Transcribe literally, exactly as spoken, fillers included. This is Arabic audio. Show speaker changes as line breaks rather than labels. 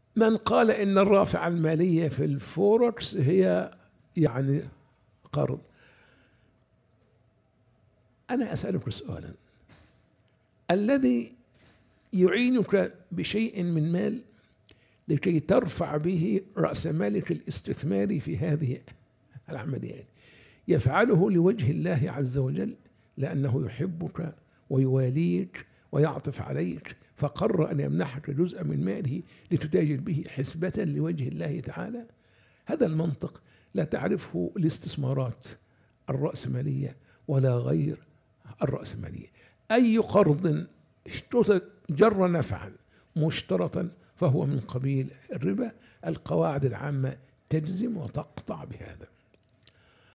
من قال إن الرافعة المالية في الفوركس هي يعني قرض. أنا أسألك سؤالا، الذي يعينك بشيء من مال لكي ترفع به رأس مالك الاستثماري في هذه العمليات يفعله لوجه الله عز وجل لأنه يحبك ويواليك ويعطف عليك، فقرر أن يمنحك جزءا من ماله لتتاجر به حسبة لوجه الله تعالى. هذا المنطق لا تعرفه الاستثمارات الرأسمالية ولا غير الرأسمالية. أي قرض جر نفعا مشترطا فهو من قبيل الربا. القواعد العامة تجزم وتقطع بهذا.